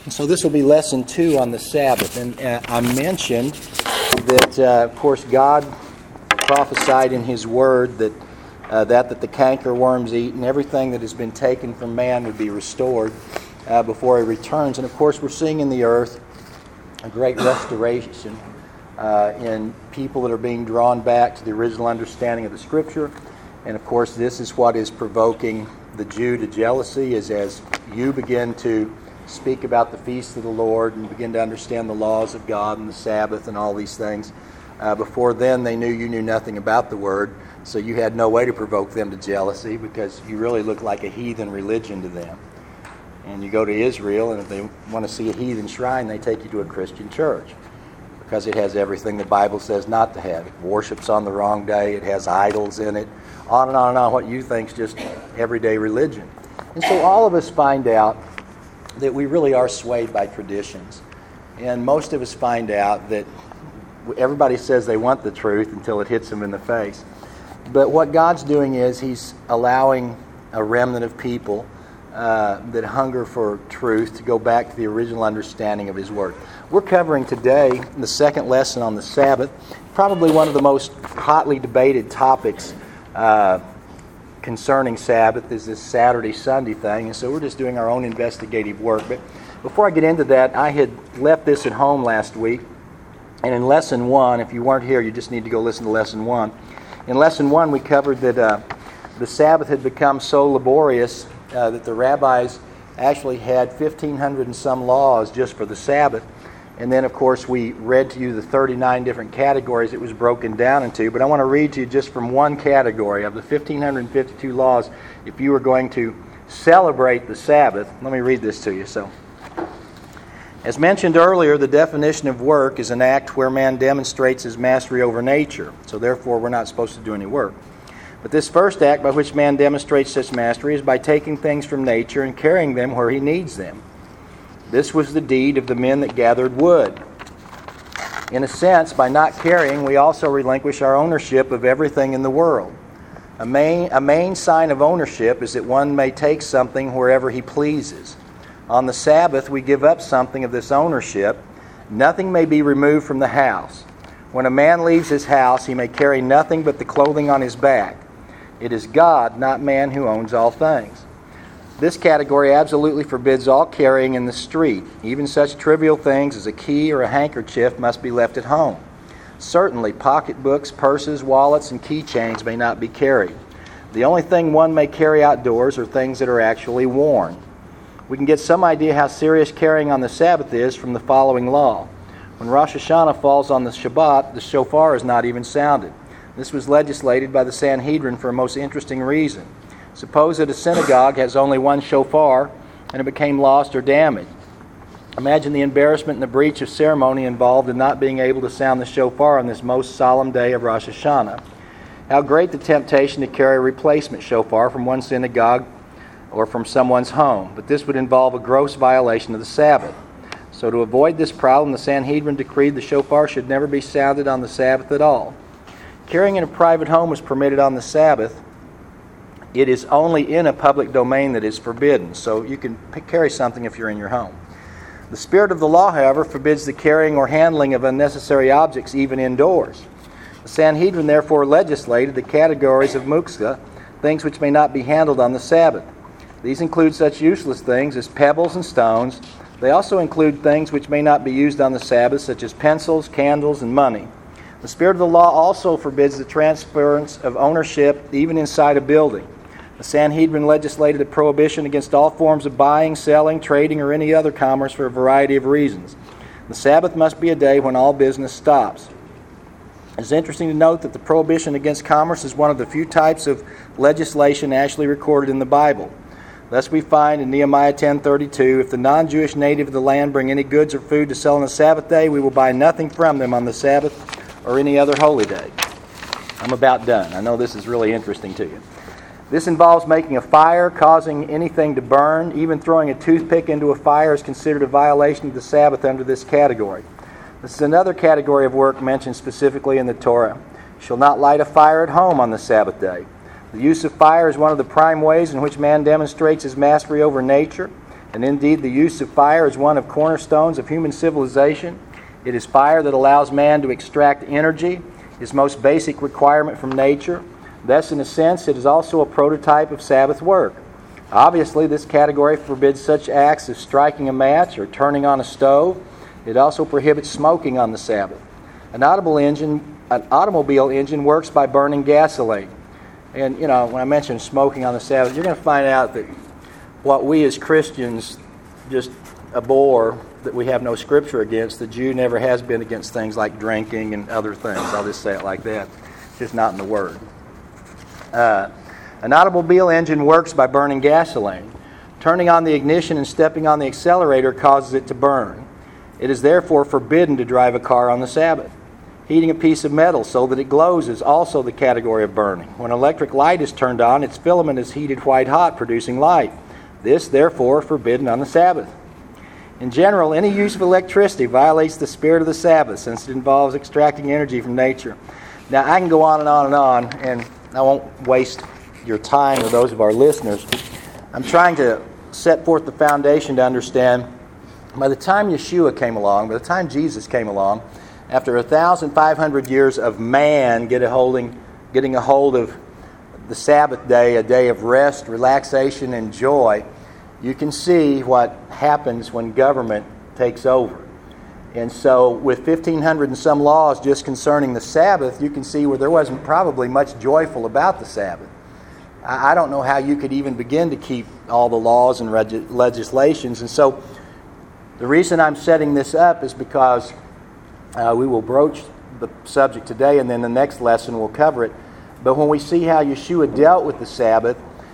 So this will be lesson 2 on the Sabbath. And I mentioned that, of course, God prophesied in His Word that the cankerworms eat and everything that has been taken from man would be restored before He returns. And, of course, we're seeing in the earth a great restoration in people that are being drawn back to the original understanding of the Scripture. And, of course, this is what is provoking the Jew to jealousy, is as you begin to speak about the feasts of the Lord and begin to understand the laws of God and the Sabbath and all these things. Before then, they knew you knew nothing about the Word, so you had no way to provoke them to jealousy because you really looked like a heathen religion to them. And you go to Israel, and if they want to see a heathen shrine, they take you to a Christian church because it has everything the Bible says not to have. It worships on the wrong day. It has idols in it. On and on and on, what you think is just everyday religion. And so all of us find out that we really are swayed by traditions. And most of us find out that everybody says they want the truth until it hits them in the face. But what God's doing is He's allowing a remnant of people that hunger for truth to go back to the original understanding of His Word. We're covering today the second lesson on the Sabbath, probably one of the most hotly debated topics concerning Sabbath is this Saturday-Sunday thing, and so we're just doing our own investigative work. But before I get into that, I had left this at home last week, and in Lesson 1, if you weren't here, you just need to go listen to Lesson 1. In Lesson 1, we covered that the Sabbath had become so laborious that the rabbis actually had 1,500 and some laws just for the Sabbath. And then, of course, we read to you the 39 different categories it was broken down into. But I want to read to you just from one category of the 1,552 laws. If you were going to celebrate the Sabbath, let me read this to you. So, as mentioned earlier, the definition of work is an act where man demonstrates his mastery over nature. So, therefore, we're not supposed to do any work. But this first act by which man demonstrates such mastery is by taking things from nature and carrying them where he needs them. This was the deed of the men that gathered wood. In a sense, by not carrying, we also relinquish our ownership of everything in the world. A main sign of ownership is that one may take something wherever he pleases. On the Sabbath, we give up something of this ownership. Nothing may be removed from the house. When a man leaves his house, he may carry nothing but the clothing on his back. It is God, not man, who owns all things. This category absolutely forbids all carrying in the street. Even such trivial things as a key or a handkerchief must be left at home. Certainly, pocketbooks, purses, wallets, and keychains may not be carried. The only thing one may carry outdoors are things that are actually worn. We can get some idea how serious carrying on the Sabbath is from the following law. When Rosh Hashanah falls on the Shabbat, the shofar is not even sounded. This was legislated by the Sanhedrin for a most interesting reason. Suppose that a synagogue has only one shofar and it became lost or damaged. Imagine the embarrassment and the breach of ceremony involved in not being able to sound the shofar on this most solemn day of Rosh Hashanah. How great the temptation to carry a replacement shofar from one synagogue or from someone's home. But this would involve a gross violation of the Sabbath. So to avoid this problem, the Sanhedrin decreed the shofar should never be sounded on the Sabbath at all. Carrying in a private home is permitted on the Sabbath. It is only in a public domain that is forbidden. So you can carry something if you're in your home. The spirit of the law, however, forbids the carrying or handling of unnecessary objects even indoors. The Sanhedrin therefore legislated the categories of muktzah, things which may not be handled on the Sabbath. These include such useless things as pebbles and stones. They also include things which may not be used on the Sabbath, such as pencils, candles, and money. The spirit of the law also forbids the transference of ownership even inside a building. The Sanhedrin legislated a prohibition against all forms of buying, selling, trading, or any other commerce for a variety of reasons. The Sabbath must be a day when all business stops. It's interesting to note that the prohibition against commerce is one of the few types of legislation actually recorded in the Bible. Thus we find in Nehemiah 10:32, if the non-Jewish native of the land bring any goods or food to sell on the Sabbath day, we will buy nothing from them on the Sabbath or any other holy day. I'm about done. I know this is really interesting to you. This involves making a fire, causing anything to burn. Even throwing a toothpick into a fire is considered a violation of the Sabbath under this category. This is another category of work mentioned specifically in the Torah. You shall not light a fire at home on the Sabbath day. The use of fire is one of the prime ways in which man demonstrates his mastery over nature. And indeed, the use of fire is one of cornerstones of human civilization. It is fire that allows man to extract energy, his most basic requirement from nature. Thus, in a sense, it is also a prototype of Sabbath work. Obviously, this category forbids such acts as striking a match or turning on a stove. It also prohibits smoking on the Sabbath. An automobile engine works by burning gasoline. And, when I mention smoking on the Sabbath, you're going to find out that what we as Christians just abhor, that we have no scripture against, the Jew never has been against things like drinking and other things. I'll just say it like that. It's just not in the Word. An automobile engine works by burning gasoline. Turning on the ignition and stepping on the accelerator causes it to burn. It is therefore forbidden to drive a car on the Sabbath. Heating a piece of metal so that it glows is also the category of burning. When an electric light is turned on, its filament is heated white hot, producing light. This, therefore, forbidden on the Sabbath. In general, any use of electricity violates the spirit of the Sabbath, since it involves extracting energy from nature. Now, I can go on and on and on, and I won't waste your time or those of our listeners. I'm trying to set forth the foundation to understand, by the time Yeshua came along, by the time Jesus came along, after 1,500 years of man getting a hold of the Sabbath day, a day of rest, relaxation, and joy, you can see what happens when government takes over. And so with 1,500 and some laws just concerning the Sabbath, you can see where there wasn't probably much joyful about the Sabbath. I don't know how you could even begin to keep all the laws and legislations. And so the reason I'm setting this up is because we will broach the subject today, and then the next lesson we'll cover it. But when we see how Yeshua dealt with the Sabbath,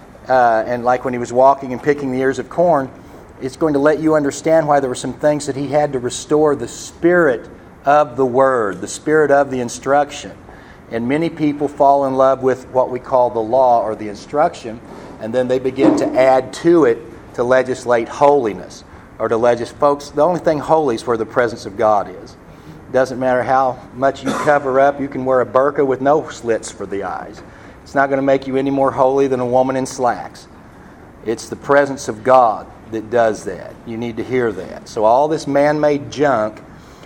and like when he was walking and picking the ears of corn, it's going to let you understand why there were some things that he had to restore the spirit of the Word, the spirit of the instruction. And many people fall in love with what we call the law or the instruction, and then they begin to add to it to legislate holiness or to legislate. Folks, the only thing holy is where the presence of God is. It doesn't matter how much you cover up. You can wear a burqa with no slits for the eyes. It's not going to make you any more holy than a woman in slacks. It's the presence of God that does that. You need to hear that. So all this man-made junk,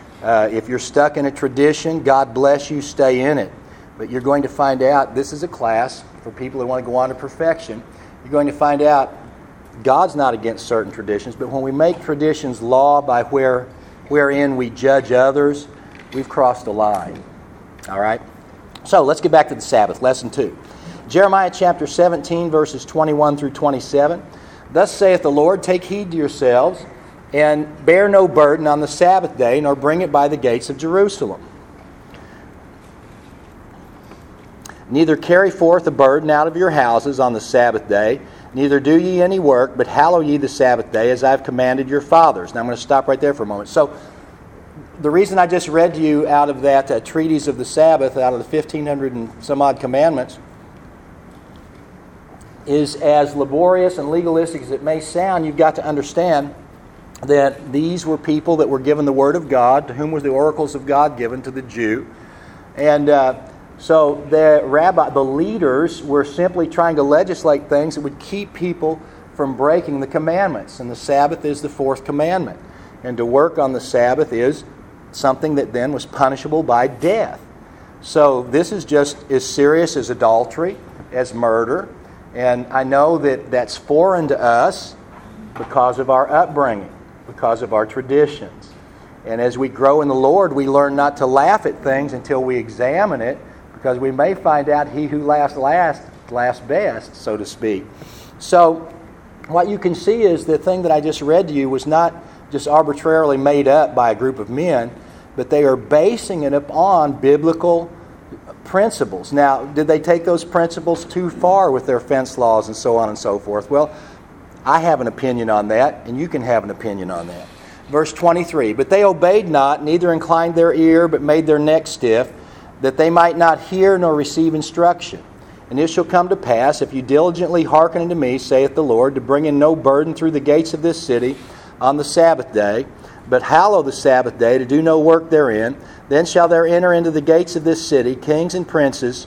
if you're stuck in a tradition, God bless you, stay in it. But you're going to find out, this is a class for people who want to go on to perfection. You're going to find out God's not against certain traditions, but when we make traditions law by wherein we judge others, we've crossed a line. All right? So let's get back to the Sabbath, lesson 2. Jeremiah chapter 17, verses 21 through 27. Thus saith the Lord, take heed to yourselves, and bear no burden on the Sabbath day, nor bring it by the gates of Jerusalem. Neither carry forth a burden out of your houses on the Sabbath day, neither do ye any work, but hallow ye the Sabbath day, as I have commanded your fathers. Now I'm going to stop right there for a moment. So the reason I just read to you out of that treatise of the Sabbath, out of the 1,500 and some odd commandments, is as laborious and legalistic as it may sound, you've got to understand that these were people that were given the Word of God, to whom was the oracles of God given to the Jew. And so the leaders were simply trying to legislate things that would keep people from breaking the commandments. And the Sabbath is the fourth commandment. And to work on the Sabbath is something that then was punishable by death. So this is just as serious as adultery, as murder. And I know that that's foreign to us because of our upbringing, because of our traditions. And as we grow in the Lord, we learn not to laugh at things until we examine it, because we may find out he who laughs laughs best, so to speak. So what you can see is the thing that I just read to you was not just arbitrarily made up by a group of men, but they are basing it upon biblical principles. Now, did they take those principles too far with their fence laws and so on and so forth? Well, I have an opinion on that, and you can have an opinion on that. Verse 23, but they obeyed not, neither inclined their ear, but made their neck stiff, that they might not hear nor receive instruction. And it shall come to pass, if you diligently hearken unto me, saith the Lord, to bring in no burden through the gates of this city on the Sabbath day, but hallow the Sabbath day, to do no work therein, then shall there enter into the gates of this city kings and princes,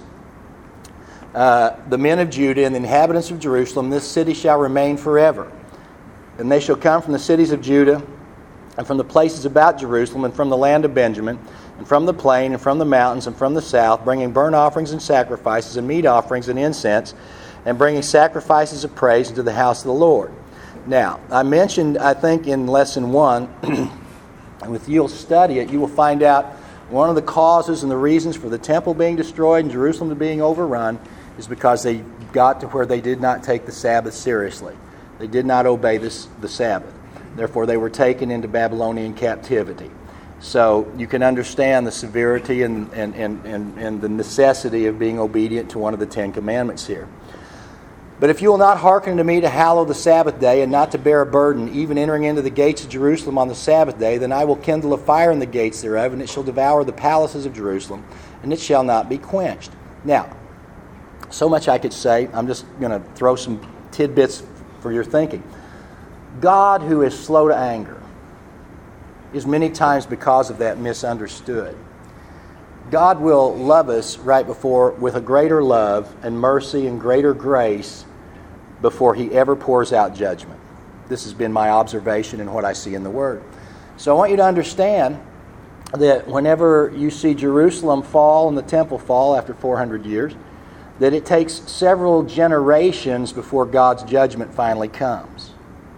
the men of Judah and the inhabitants of Jerusalem. This city shall remain forever. And they shall come from the cities of Judah, and from the places about Jerusalem, and from the land of Benjamin, and from the plain, and from the mountains, and from the south, bringing burnt offerings and sacrifices, and meat offerings and incense, and bringing sacrifices of praise into the house of the Lord. Now, I mentioned, I think, in Lesson 1, and if you'll study it, you will find out one of the causes and the reasons for the temple being destroyed and Jerusalem being overrun is because they got to where they did not take the Sabbath seriously. They did not obey the Sabbath. Therefore, they were taken into Babylonian captivity. So you can understand the severity and the necessity of being obedient to one of the Ten Commandments here. But if you will not hearken to me to hallow the Sabbath day, and not to bear a burden, even entering into the gates of Jerusalem on the Sabbath day, then I will kindle a fire in the gates thereof, and it shall devour the palaces of Jerusalem, and it shall not be quenched. Now, so much I could say. I'm just going to throw some tidbits for your thinking. God, who is slow to anger, is many times because of that misunderstood. God will love us right before with a greater love and mercy and greater grace before He ever pours out judgment. This has been my observation and what I see in the Word. So I want you to understand that whenever you see Jerusalem fall and the temple fall after 400 years, that it takes several generations before God's judgment finally comes.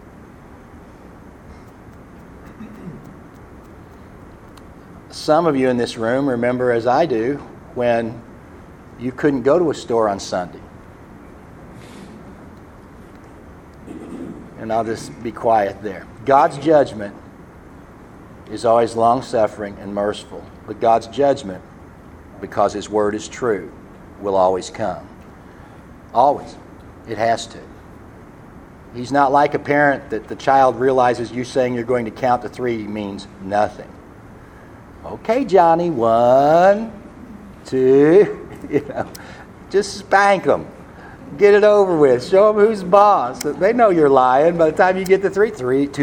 Some of you in this room remember, as I do, when you couldn't go to a store on Sunday. And I'll just be quiet there. God's judgment is always long-suffering and merciful. But God's judgment, because His Word is true, will always come. Always. It has to. He's not like a parent that the child realizes you saying you're going to count to 3 means nothing. Okay, Johnny, 1, 2, just spank them. Get it over with. Show them who's boss. They know you're lying. By the time you get to 3,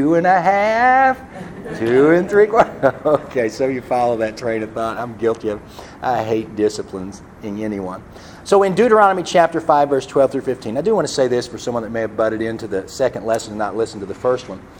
2.5, 2 3/4. Okay, so you follow that train of thought. I'm guilty of it. I hate disciplines in anyone. So in Deuteronomy chapter 5, verse 12 through 15, I do want to say this for someone that may have butted into the second lesson and not listened to the first one.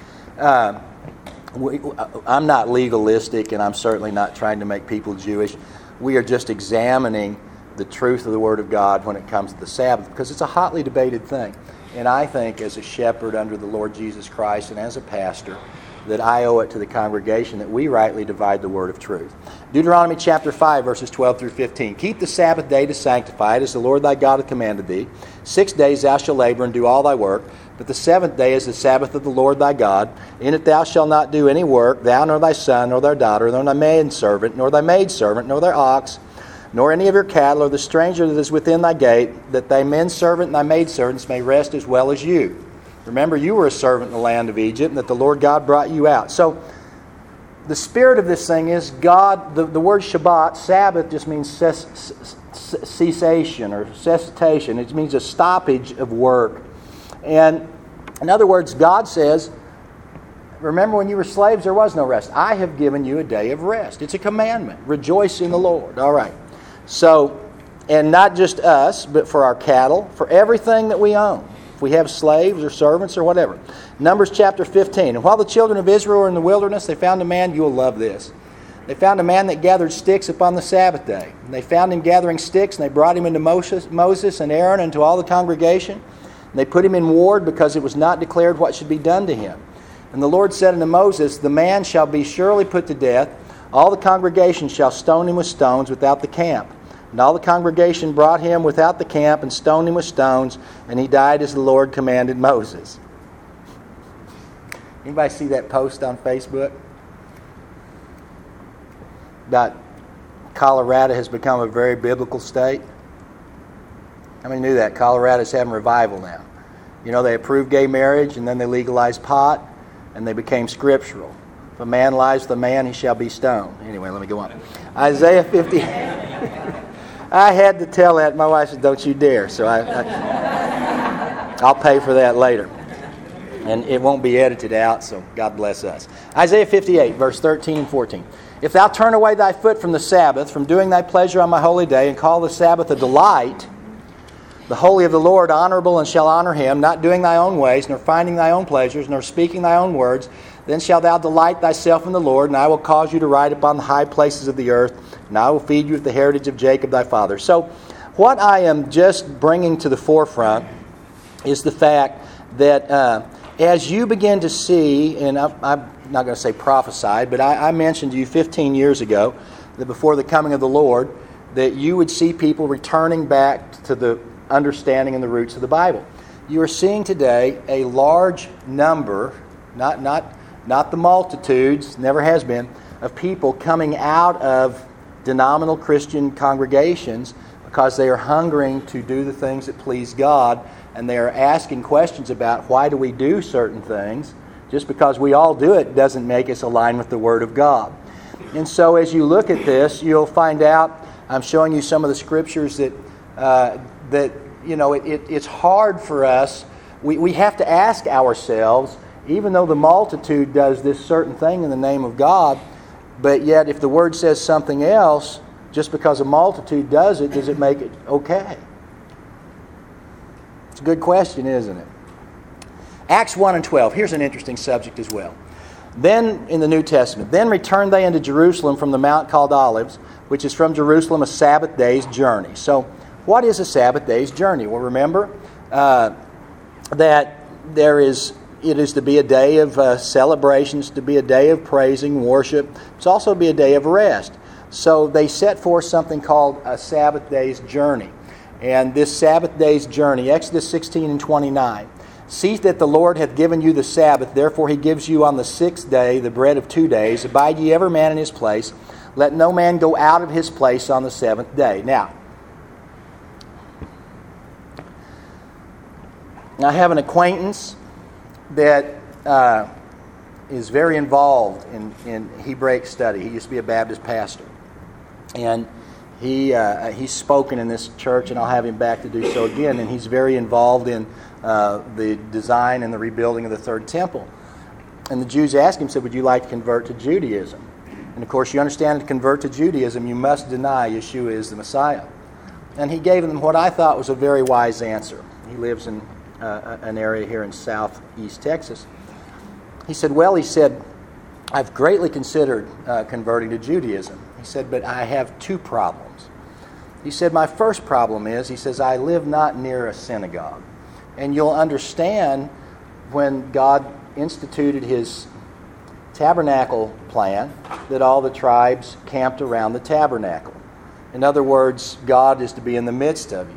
I'm not legalistic, and I'm certainly not trying to make people Jewish. We are just examining the truth of the Word of God when it comes to the Sabbath, because it's a hotly debated thing. And I think as a shepherd under the Lord Jesus Christ and as a pastor, that I owe it to the congregation that we rightly divide the word of truth. Deuteronomy chapter 5, verses 12 through 15. Keep the Sabbath day to sanctify it, as the Lord thy God hath commanded thee. 6 days thou shalt labor and do all thy work, but the 7th day is the Sabbath of the Lord thy God. In it thou shalt not do any work, thou nor thy son, nor thy daughter, nor thy maidservant, nor thy maidservant, nor thy ox, nor any of your cattle, or the stranger that is within thy gate, that thy menservant and thy maidservants may rest as well as you. Remember, you were a servant in the land of Egypt, and that the Lord God brought you out. So, the spirit of this thing is God, the word Shabbat, Sabbath, just means cessation or cessation. It means a stoppage of work. And, in other words, God says, remember when you were slaves, there was no rest. I have given you a day of rest. It's a commandment. Rejoice in the Lord. All right. So, and not just us, but for our cattle, for everything that we own. If we have slaves or servants or whatever. Numbers chapter 15. And while the children of Israel were in the wilderness, they found a man, you'll love this. They found a man that gathered sticks upon the Sabbath day. And they found him gathering sticks, and they brought him into Moses and Aaron and to all the congregation. And they put him in ward, because it was not declared what should be done to him. And the Lord said unto Moses, the man shall be surely put to death. All the congregation shall stone him with stones without the camp. And all the congregation brought him without the camp and stoned him with stones, and he died as the Lord commanded Moses. Anybody see that post on Facebook? About Colorado has become a very biblical state. How many knew that? Colorado's having revival now. You know, they approved gay marriage, and then they legalized pot, and they became scriptural. If a man lies with a man, he shall be stoned. Anyway, let me go on. Isaiah 50. I had to tell that. My wife said, don't you dare. So I'll pay for that later. And it won't be edited out, so God bless us. Isaiah 58, verse 13 and 14. If thou turn away thy foot from the Sabbath, from doing thy pleasure on my holy day, and call the Sabbath a delight, the holy of the Lord honorable, and shall honor him, not doing thy own ways, nor finding thy own pleasures, nor speaking thy own words. Then shalt thou delight thyself in the Lord, and I will cause you to ride upon the high places of the earth, and I will feed you with the heritage of Jacob thy father. So what I am just bringing to the forefront is the fact that as you begin to see, and I'm not going to say prophesied, but I mentioned to you 15 years ago that before the coming of the Lord, that you would see people returning back to the understanding and the roots of the Bible. You are seeing today a large number, not the multitudes, never has been, of people coming out of denominational Christian congregations because they are hungering to do the things that please God, and they are asking questions about why do we do certain things. Just because we all do it doesn't make us align with the Word of God. And so as you look at this, you'll find out, I'm showing you some of the scriptures that it's hard for us. We have to ask ourselves, even though the multitude does this certain thing in the name of God, but yet if the Word says something else, just because a multitude does it make it okay? It's a good question, isn't it? Acts 1 and 12. Here's an interesting subject as well. Then, in the New Testament, then returned they into Jerusalem from the mount called Olives, which is from Jerusalem a Sabbath day's journey. So, what is a Sabbath day's journey? Well, remember that it is to be a day of celebrations, to be a day of praising, worship. It's also to be a day of rest. So they set forth something called a Sabbath day's journey. And this Sabbath day's journey, Exodus 16 and 29, see that the Lord hath given you the Sabbath, therefore he gives you on the 6th day the bread of 2 days. Abide ye every man in his place. Let no man go out of his place on the 7th day. Now, I have an acquaintance that is very involved in Hebraic study. He used to be a Baptist pastor. And he's spoken in this church, and I'll have him back to do so again. And he's very involved in the design and the rebuilding of the third temple. And the Jews asked him, said, would you like to convert to Judaism? And of course, you understand, to convert to Judaism, you must deny Yeshua is the Messiah. And he gave them what I thought was a very wise answer. He lives in an area here in southeast Texas. He said, I've greatly considered converting to Judaism. He said, but I have 2 problems. He said, my first problem is, he says, I live not near a synagogue. And you'll understand when God instituted his tabernacle plan that all the tribes camped around the tabernacle. In other words, God is to be in the midst of you.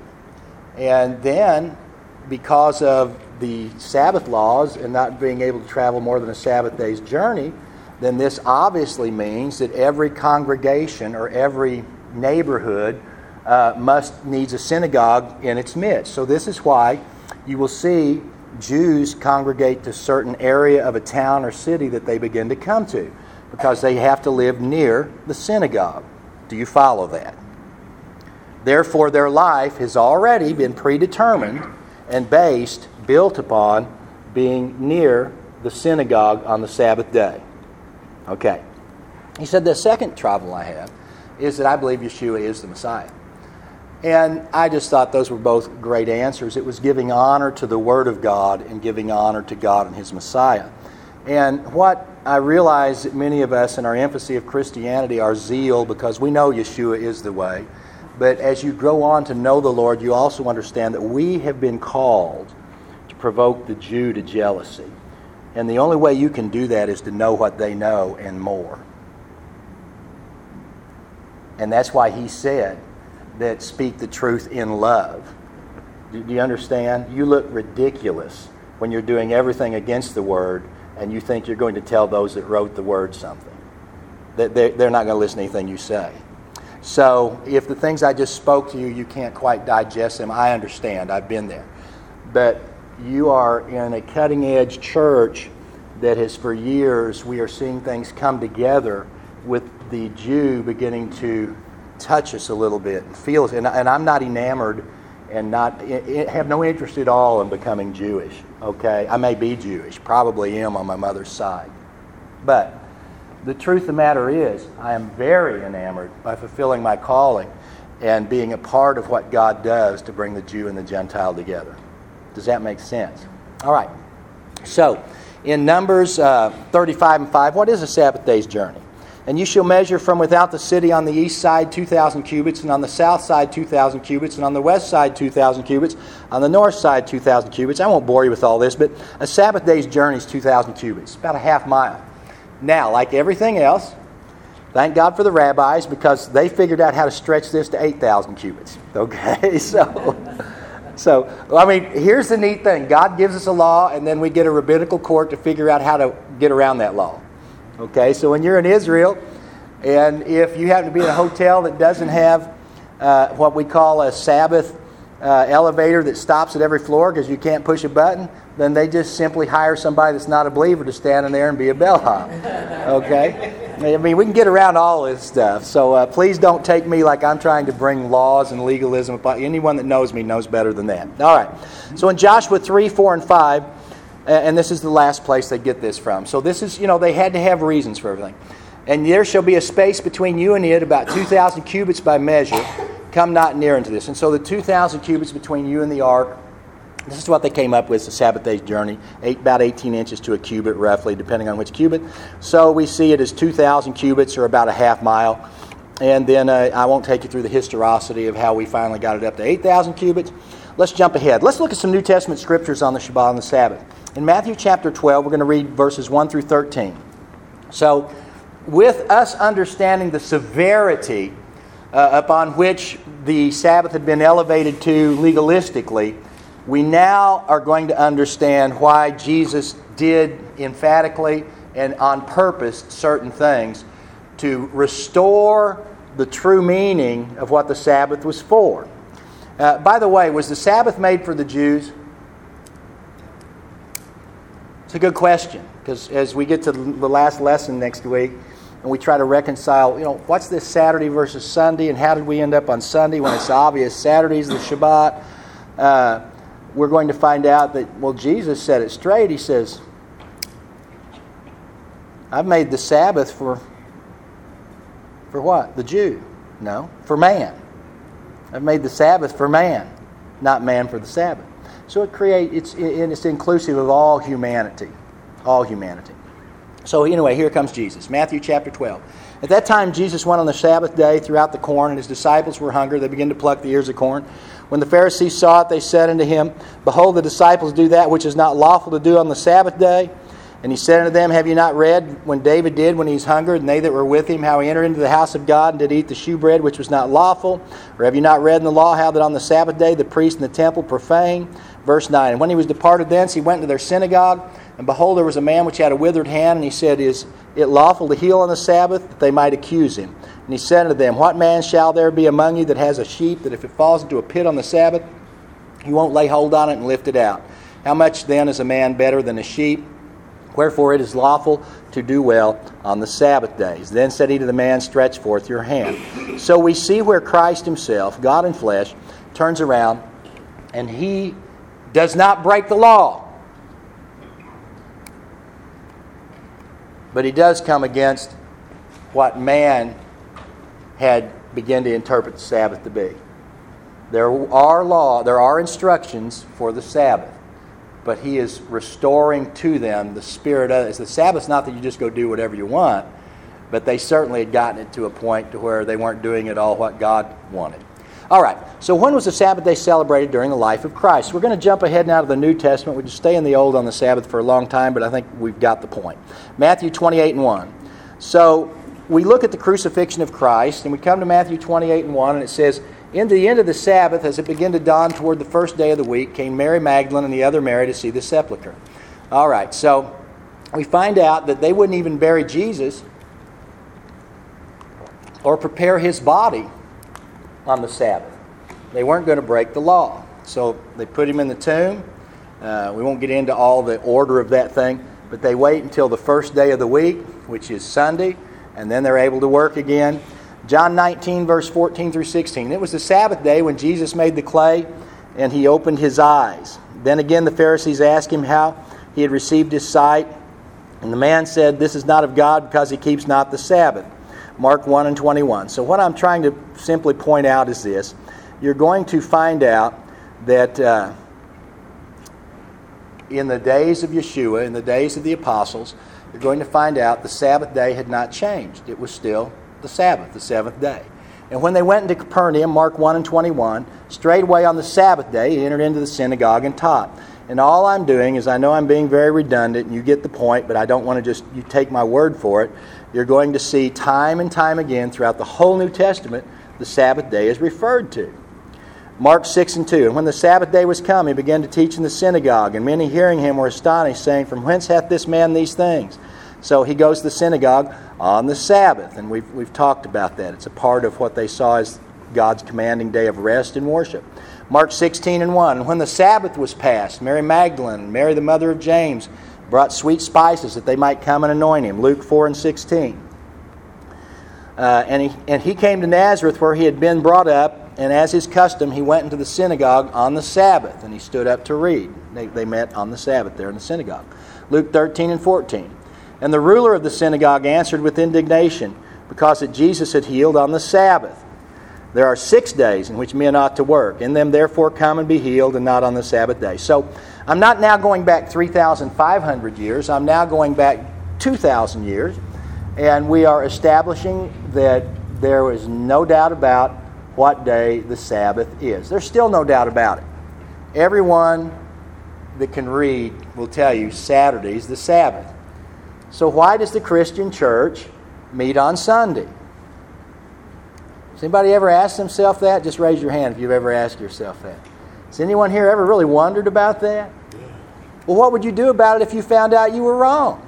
And then, because of the Sabbath laws and not being able to travel more than a Sabbath day's journey, then this obviously means that every congregation or every neighborhood needs a synagogue in its midst. So this is why you will see Jews congregate to a certain area of a town or city that they begin to come to, because they have to live near the synagogue. Do you follow that? Therefore, their life has already been predetermined and built upon being near the synagogue on the Sabbath day. Okay. He said the second trouble I have is that I believe Yeshua is the Messiah. And I just thought those were both great answers. It was giving honor to the Word of God and giving honor to God and His Messiah. And what I realize that many of us in our emphasis of Christianity, our zeal, because we know Yeshua is the way, but as you grow on to know the Lord, you also understand that we have been called to provoke the Jew to jealousy. And the only way you can do that is to know what they know and more. And that's why he said that speak the truth in love. Do you understand? You look ridiculous when you're doing everything against the Word and you think you're going to tell those that wrote the Word something. That they're not going to listen to anything you say. So if the things I just spoke to you, you can't quite digest them, I understand. I've been there. But you are in a cutting-edge church that has, for years, we are seeing things come together with the Jew beginning to touch us a little bit and feel us. And I'm not enamored and have no interest at all in becoming Jewish. Okay, I may be Jewish, probably am on my mother's side. But the truth of the matter is, I am very enamored by fulfilling my calling. and being a part of what God does to bring the Jew and the Gentile together. Does that make sense? All right. So, in Numbers 35 and 5, what is a Sabbath day's journey? And you shall measure from without the city on the east side 2,000 cubits, and on the south side 2,000 cubits, and on the west side 2,000 cubits, on the north side 2,000 cubits. I won't bore you with all this, but a Sabbath day's journey is 2,000 cubits, about a half mile. Now, like everything else, thank God for the rabbis, because they figured out how to stretch this to 8,000 cubits. Okay, so I mean, here's the neat thing. God gives us a law, and then we get a rabbinical court to figure out how to get around that law. Okay, so when you're in Israel, and if you happen to be in a hotel that doesn't have what we call a Sabbath elevator that stops at every floor because you can't push a button, then they just simply hire somebody that's not a believer to stand in there and be a bellhop. Okay? I mean, we can get around all this stuff. So please don't take me like I'm trying to bring laws and legalism. Anyone that knows me knows better than that. All right. So in Joshua 3, 4, and 5, and this is the last place they get this from. So this is, they had to have reasons for everything. And there shall be a space between you and it, about 2,000 cubits by measure. Come not near unto this. And so the 2,000 cubits between you and the ark, this is what they came up with, the Sabbath day's journey, about 18 inches to a cubit roughly, depending on which cubit. So we see it as 2,000 cubits, or about a half mile. And then I won't take you through the historicity of how we finally got it up to 8,000 cubits. Let's jump ahead. Let's look at some New Testament scriptures on the Shabbat and the Sabbath. In Matthew chapter 12, we're going to read verses 1 through 13. So, with us understanding the severity upon which the Sabbath had been elevated to legalistically, we now are going to understand why Jesus did emphatically and on purpose certain things to restore the true meaning of what the Sabbath was for. By the way, was the Sabbath made for the Jews? It's a good question, because as we get to the last lesson next week, and we try to reconcile, what's this Saturday versus Sunday, and how did we end up on Sunday when it's obvious Saturday's the Shabbat? We're going to find out that, Jesus said it straight. He says, I've made the Sabbath for what? The Jew. No, for man. I've made the Sabbath for man, not man for the Sabbath. So it's inclusive of all humanity. All humanity. So anyway, here comes Jesus. Matthew chapter 12. At that time Jesus went on the Sabbath day throughout the corn, and his disciples were hungry. They began to pluck the ears of corn. When the Pharisees saw it, they said unto him, Behold, the disciples do that which is not lawful to do on the Sabbath day. And he said unto them, Have you not read when David did when he was hungered, and they that were with him, how he entered into the house of God and did eat the shewbread which was not lawful? Or have you not read in the law how that on the Sabbath day the priest in the temple profane? Verse 9, And when he was departed thence, he went into their synagogue, and behold, there was a man which had a withered hand, and he said, Is it lawful to heal on the Sabbath? That they might accuse him. And he said unto them, What man shall there be among you that has a sheep, that if it falls into a pit on the Sabbath, he won't lay hold on it and lift it out? How much then is a man better than a sheep? Wherefore it is lawful to do well on the Sabbath days. Then said he to the man, Stretch forth your hand. So we see where Christ himself, God in flesh, turns around, and he does not break the law. But he does come against what man had begun to interpret the Sabbath to be. There are instructions for the Sabbath, but he is restoring to them the spirit of it. The Sabbath's not that you just go do whatever you want, but they certainly had gotten it to a point to where they weren't doing it all what God wanted. All right, so when was the Sabbath day celebrated during the life of Christ? We're going to jump ahead now to the New Testament. We just stay in the Old on the Sabbath for a long time, but I think we've got the point. Matthew 28 and 1. So we look at the crucifixion of Christ, and we come to Matthew 28 and 1, and it says, In the end of the Sabbath, as it began to dawn toward the first day of the week, came Mary Magdalene and the other Mary to see the sepulchre. All right, so we find out that they wouldn't even bury Jesus or prepare his body on the Sabbath. They weren't going to break the law. So they put him in the tomb. We won't get into all the order of that thing, but they wait until the first day of the week, which is Sunday, and then they're able to work again. John 19, verse 14 through 16. It was the Sabbath day when Jesus made the clay, and he opened his eyes. Then again the Pharisees asked him how he had received his sight. And the man said, This is not of God, because he keeps not the Sabbath. Mark 1 and 21. So what I'm trying to simply point out is this. You're going to find out that in the days of Yeshua, in the days of the apostles, you're going to find out the Sabbath day had not changed. It was still the Sabbath, the seventh day. And when they went into Capernaum, Mark 1 and 21, straightway on the Sabbath day he entered into the synagogue and taught. And all I'm doing is, I know I'm being very redundant, and you get the point, but I don't want to just you take my word for it. You're going to see time and time again throughout the whole New Testament, the Sabbath day is referred to. Mark 6 and 2, and when the Sabbath day was come, he began to teach in the synagogue, and many hearing him were astonished, saying, From whence hath this man these things? So he goes to the synagogue on the Sabbath, and we've talked about that. It's a part of what they saw as God's commanding day of rest and worship. Mark 16 and 1, and when the Sabbath was passed, Mary Magdalene and Mary the mother of James brought sweet spices that they might come and anoint him. Luke 4 and 16. And he came to Nazareth where he had been brought up, and as his custom, he went into the synagogue on the Sabbath, and he stood up to read. They met on the Sabbath there in the synagogue. Luke 13 and 14. And the ruler of the synagogue answered with indignation, because that Jesus had healed on the Sabbath. There are 6 days in which men ought to work. In them therefore come and be healed, and not on the Sabbath day. So I'm not now going back 3,500 years. I'm now going back 2,000 years. And we are establishing that there is no doubt about what day the Sabbath is. There's still no doubt about it. Everyone that can read will tell you Saturday's the Sabbath. So why does the Christian church meet on Sunday? Has anybody ever asked themselves that? Just raise your hand if you've ever asked yourself that. Has anyone here ever really wondered about that? Well, what would you do about it if you found out you were wrong?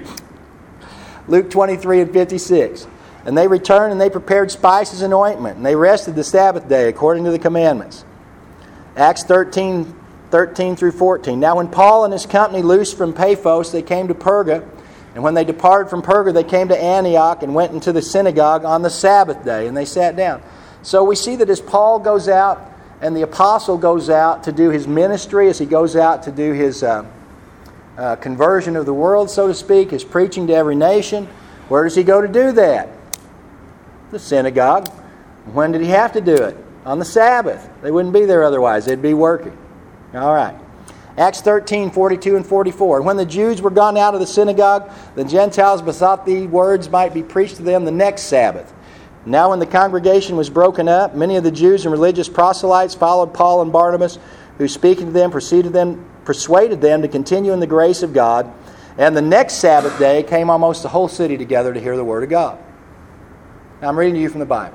Luke 23 and 56. And they returned and they prepared spices and ointment, and they rested the Sabbath day according to the commandments. Acts 13 through 14. Now when Paul and his company loosed from Paphos, they came to Perga. And when they departed from Perga, they came to Antioch and went into the synagogue on the Sabbath day, and they sat down. So we see that as Paul goes out and the apostle goes out to do his ministry, as he goes out to do his conversion of the world, so to speak, his preaching to every nation, where does he go to do that? The synagogue. When did he have to do it? On the Sabbath. They wouldn't be there otherwise. They'd be working. All right. Acts 13, 42 and 44. And when the Jews were gone out of the synagogue, the Gentiles besought these words might be preached to them the next Sabbath. Now when the congregation was broken up, many of the Jews and religious proselytes followed Paul and Barnabas, who speaking to them persuaded them to continue in the grace of God. And the next Sabbath day came almost the whole city together to hear the word of God. Now I'm reading to you from the Bible.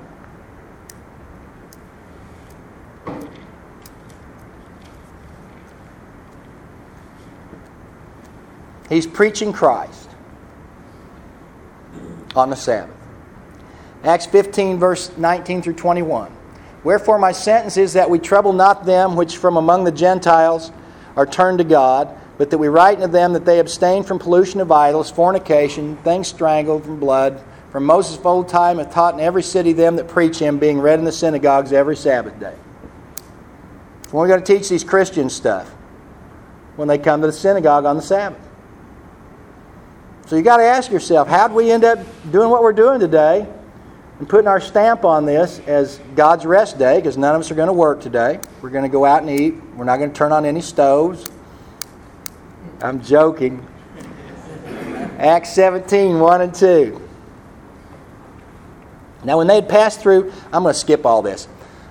He's preaching Christ on the Sabbath. Acts 15, verse 19 through 21. Wherefore my sentence is that we trouble not them which from among the Gentiles are turned to God, but that we write unto them that they abstain from pollution of idols, fornication, things strangled, from blood. From Moses of old time hath taught in every city them that preach him, being read in the synagogues every Sabbath day. When are we going to teach these Christians stuff? When they come to the synagogue on the Sabbath. So you got to ask yourself, how did we end up doing what we're doing today and putting our stamp on this as God's rest day, because none of us are going to work today. We're going to go out and eat. We're not going to turn on any stoves. I'm joking. Acts 17, 1 and 2. Now when they had passed through, I'm going to skip all this.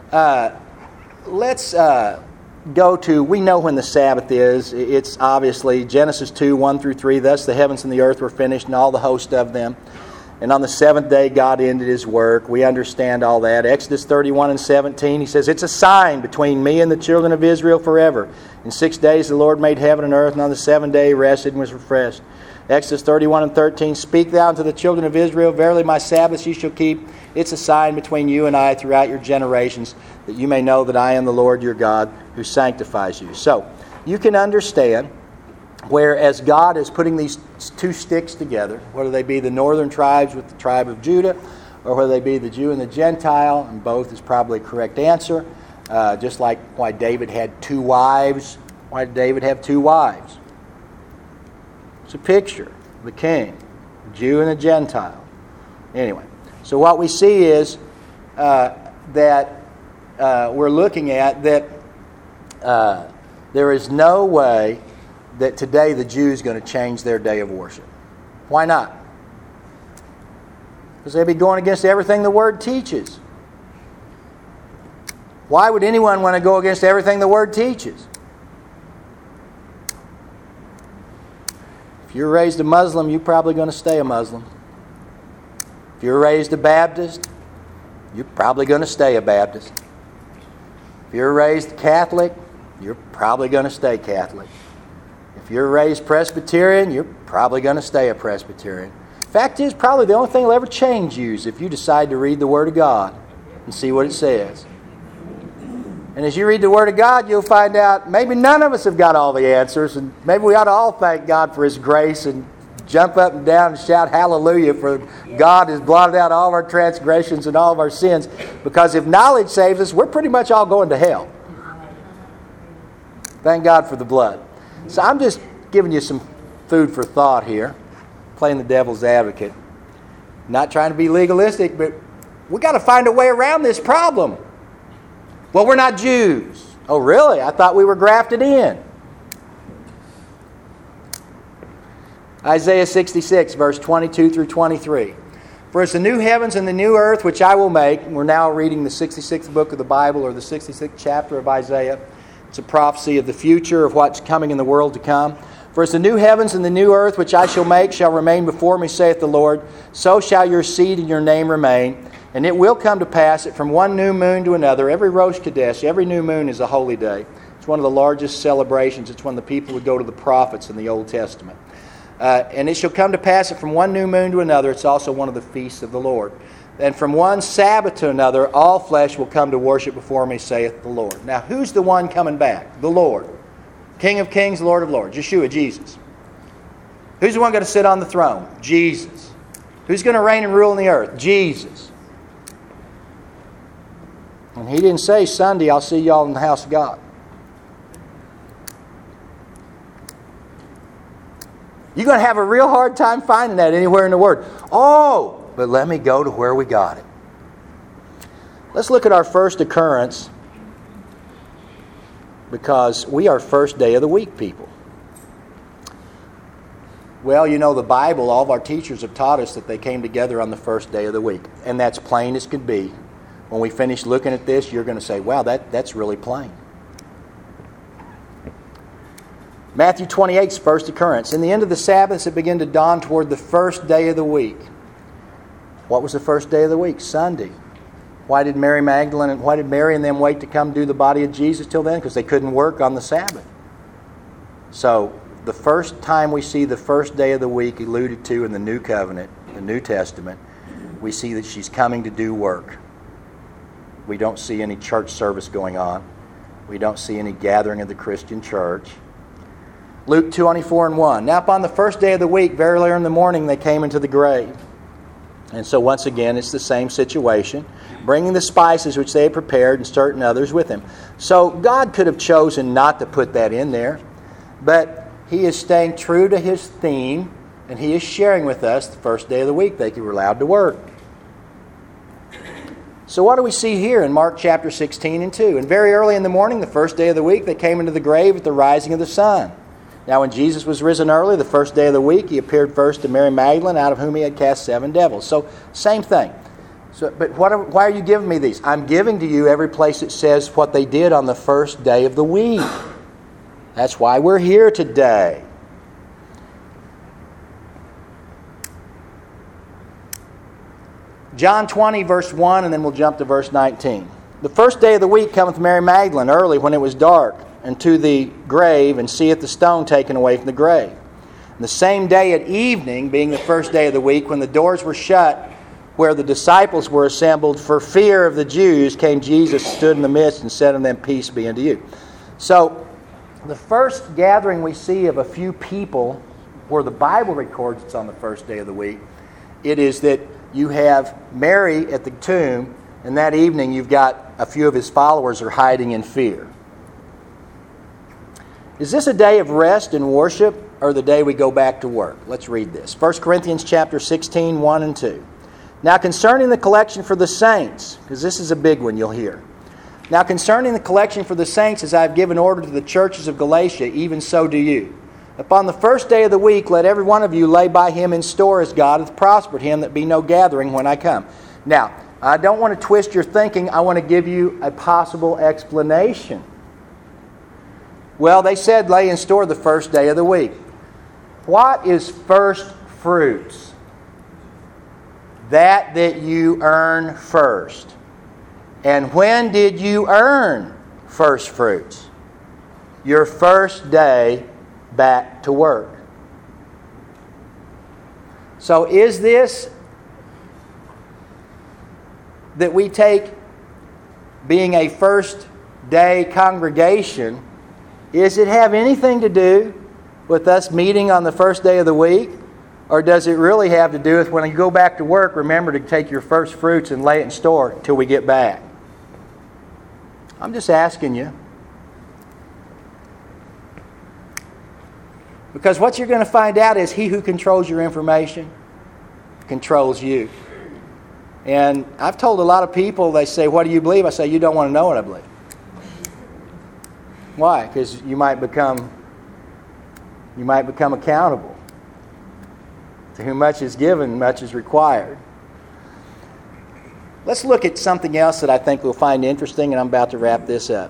Let's go to, we know when the Sabbath is. It's obviously Genesis 2, 1 through 3. Thus the heavens and the earth were finished, and all the host of them. And on the seventh day God ended his work. We understand all that. Exodus 31 and 17, he says, it's a sign between me and the children of Israel forever. In 6 days the Lord made heaven and earth, and on the seventh day he rested and was refreshed. Exodus 31 and 13, speak thou unto the children of Israel, verily my Sabbaths ye shall keep. It's a sign between you and I throughout your generations, that you may know that I am the Lord your God, who sanctifies you. So, you can understand, whereas God is putting these two sticks together, whether they be the northern tribes with the tribe of Judah, or whether they be the Jew and the Gentile, and both is probably a correct answer. Just like why David had two wives. Why did David have two wives? It's a picture of the king, the Jew and the Gentile. Anyway, So what we see is that we're looking at that there is no way that today the Jews are going to change their day of worship. Why not? Because they'd be going against everything the Word teaches. Why would anyone want to go against everything the Word teaches? If you're raised a Muslim, you're probably going to stay a Muslim. If you're raised a Baptist, you're probably going to stay a Baptist. If you're raised Catholic, you're probably going to stay Catholic. If you're raised Presbyterian, you're probably going to stay a Presbyterian. Fact is, probably the only thing that'll ever change you is if you decide to read the Word of God and see what it says. And as you read the Word of God, you'll find out maybe none of us have got all the answers, and maybe we ought to all thank God for His grace and jump up and down and shout hallelujah, for God has blotted out all of our transgressions and all of our sins. Because if knowledge saves us, we're pretty much all going to hell. Thank God for the blood. So I'm just giving you some food for thought here, playing the devil's advocate. Not trying to be legalistic, but we got to find a way around this problem. Well, we're not Jews. Oh, really? I thought we were grafted in. Isaiah 66, verse 22 through 23. For it's the new heavens and the new earth which I will make. We're now reading the 66th book of the Bible, or the 66th chapter of Isaiah. It's a prophecy of the future, of what's coming in the world to come. For as the new heavens and the new earth which I shall make shall remain before me, saith the Lord, so shall your seed and your name remain. And it will come to pass that from one new moon to another, every Rosh Chodesh, every new moon is a holy day. It's one of the largest celebrations. It's when the people would go to the prophets in the Old Testament. And it shall come to pass that from one new moon to another, it's also one of the feasts of the Lord. And from one Sabbath to another, all flesh will come to worship before me, saith the Lord. Now, who's the one coming back? The Lord. King of kings, Lord of lords. Yeshua, Jesus. Who's the one going to sit on the throne? Jesus. Who's going to reign and rule in the earth? Jesus. And He didn't say, Sunday, I'll see y'all in the house of God. You're going to have a real hard time finding that anywhere in the Word. Oh, but let me go to where we got it. Let's look at our first occurrence, because we are first day of the week people. Well, you know, the Bible, all of our teachers have taught us that they came together on the first day of the week. And that's plain as can be. When we finish looking at this, you're going to say, wow, that's really plain. Matthew 28's first occurrence. In the end of the Sabbath, it began to dawn toward the first day of the week. What was the first day of the week? Sunday. Why did Mary and them wait to come do the body of Jesus till then? Because they couldn't work on the Sabbath. So the first time we see the first day of the week alluded to in the New Covenant, the New Testament, we see that she's coming to do work. We don't see any church service going on. We don't see any gathering of the Christian church. Luke 24:1. Now upon the first day of the week, very early in the morning, they came into the grave. And so once again, it's the same situation. Bringing the spices which they had prepared and certain others with him. So God could have chosen not to put that in there. But He is staying true to His theme. And He is sharing with us the first day of the week they were allowed to work. So what do we see here in Mark chapter 16 and 2? And very early in the morning, the first day of the week, they came into the grave at the rising of the sun. Now when Jesus was risen early, the first day of the week, He appeared first to Mary Magdalene, out of whom He had cast 7 devils. So, same thing. But why are you giving me these? I'm giving to you every place it says what they did on the first day of the week. That's why we're here today. John 20, verse 1, and then we'll jump to verse 19. The first day of the week cometh Mary Magdalene early when it was dark, and to the grave, and seeth the stone taken away from the grave. And the same day at evening, being the first day of the week, when the doors were shut, where the disciples were assembled for fear of the Jews, came Jesus, stood in the midst, and said unto them, Peace be unto you. So, the first gathering we see of a few people, where the Bible records it's on the first day of the week, it is that you have Mary at the tomb, and that evening you've got a few of His followers are hiding in fear. Is this a day of rest and worship, or the day we go back to work? Let's read this. 1 Corinthians chapter 16, 1 and 2. Now concerning the collection for the saints, because this is a big one you'll hear. Now concerning the collection for the saints, as I have given order to the churches of Galatia, even so do you. Upon the first day of the week, let every one of you lay by him in store as God hath prospered him, that be no gathering when I come. Now, I don't want to twist your thinking. I want to give you a possible explanation. Well, they said lay in store the first day of the week. What is first fruits? That you earn first. And when did you earn first fruits? Your first day back to work. So is this that we take being a first day congregation, does it have anything to do with us meeting on the first day of the week? Or does it really have to do with when you go back to work, remember to take your first fruits and lay it in store until we get back? I'm just asking you. Because what you're going to find out is he who controls your information controls you. And I've told a lot of people, they say, what do you believe? I say, you don't want to know what I believe. Why? Because you might become accountable. To whom much is given, much is required. Let's look at something else that I think we'll find interesting, and I'm about to wrap this up.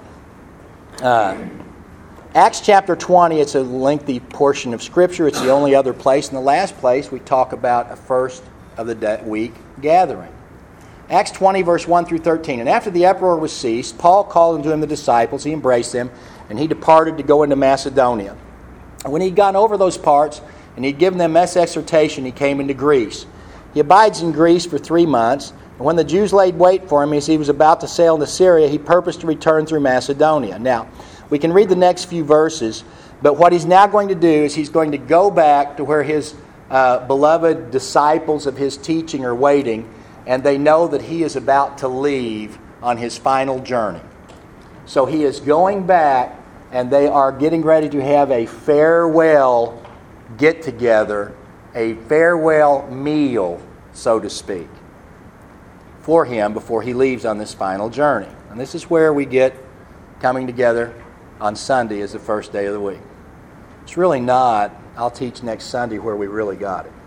Acts chapter 20, it's a lengthy portion of Scripture. It's the only other place. In the last place, we talk about a first of the week gathering. Acts 20, verse 1 through 13. And after the uproar was ceased, Paul called unto him the disciples. He embraced them, and he departed to go into Macedonia. And when he'd gone over those parts, and he'd given them this exhortation, he came into Greece. He abides in Greece for 3 months. And when the Jews laid wait for him as he was about to sail into Syria, he purposed to return through Macedonia. Now, we can read the next few verses, but what he's now going to do is he's going to go back to where his beloved disciples of his teaching are waiting, and they know that he is about to leave on his final journey. So he is going back, and they are getting ready to have a farewell get-together, a farewell meal, so to speak, for him before he leaves on this final journey. And this is where we get coming together on Sunday as the first day of the week. It's really not, I'll teach next Sunday where we really got it.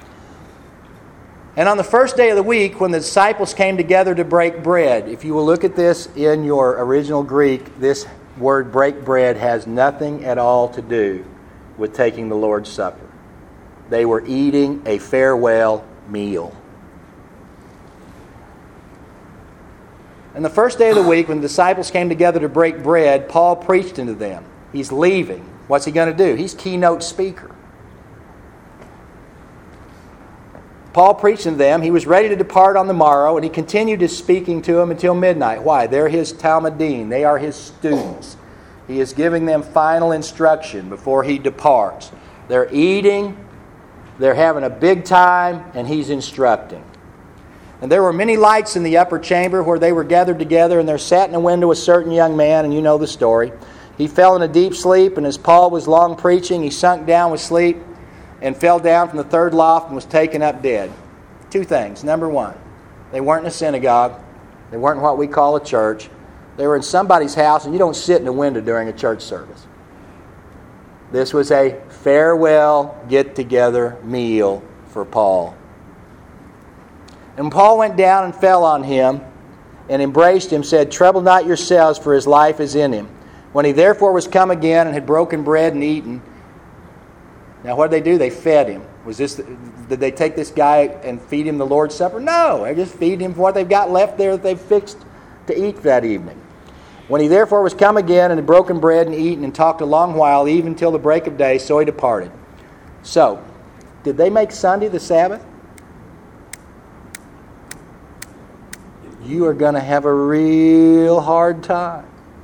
And on the first day of the week, when the disciples came together to break bread, if you will look at this in your original Greek, this word break bread has nothing at all to do with taking the Lord's Supper. They were eating a farewell meal. And the first day of the week, when the disciples came together to break bread, Paul preached unto them. He's leaving. What's he going to do? He's keynote speaker. Paul preached unto them. He was ready to depart on the morrow, and he continued his speaking to them until midnight. Why? They're his Talmudim. They are his students. He is giving them final instruction before he departs. They're eating, they're having a big time, and he's instructing. And there were many lights in the upper chamber where they were gathered together, and there sat in a window a certain young man, and you know the story. He fell in a deep sleep, and as Paul was long preaching, he sunk down with sleep and fell down from the third loft and was taken up dead. 2 things. Number 1, they weren't in a synagogue. They weren't in what we call a church. They were in somebody's house, and you don't sit in a window during a church service. This was a farewell get-together meal for Paul. And Paul went down and fell on him and embraced him, said, Trouble not yourselves, for his life is in him. When he therefore was come again and had broken bread and eaten, now what did they do? They fed him. Did they take this guy and feed him the Lord's Supper? No, they just feed him what they've got left there that they've fixed to eat that evening. When he therefore was come again and had broken bread and eaten and talked a long while, even till the break of day, so he departed. So, did they make Sunday the Sabbath? You are going to have a real hard time.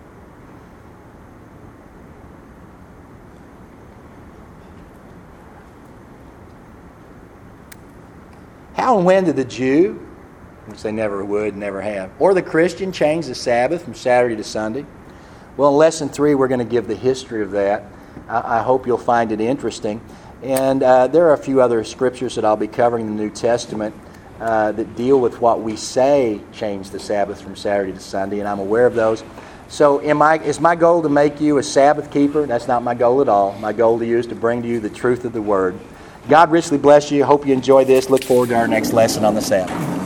How and when did the Jew, which they never would, never have, or the Christian change the Sabbath from Saturday to Sunday? Well, in Lesson 3, we're going to give the history of that. I hope you'll find it interesting. And there are a few other scriptures that I'll be covering in the New Testament that deal with what we say change the Sabbath from Saturday to Sunday, and I'm aware of those. So is my goal to make you a Sabbath keeper? That's not my goal at all. My goal to you is to bring to you the truth of the Word. God richly bless you. Hope you enjoy this. Look forward to our next lesson on the Sabbath.